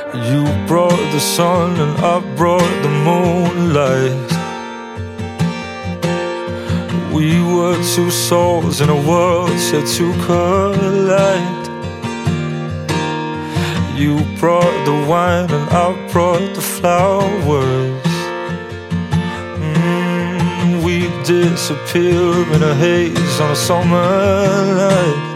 You brought the sun and I brought the moonlight. We were two souls in a world set to collide. You brought the wine and I brought the flowers. We disappear in a haze on a summer night.